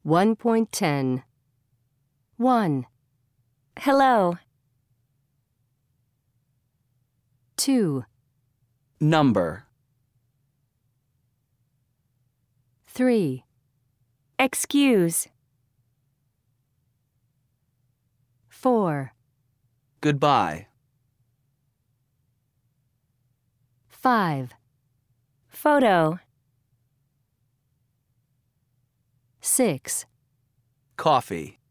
1.10. 1, Hello. 2, Number. 3, Excuse. 4, Goodbye. 5, Photo. 6, Coffee.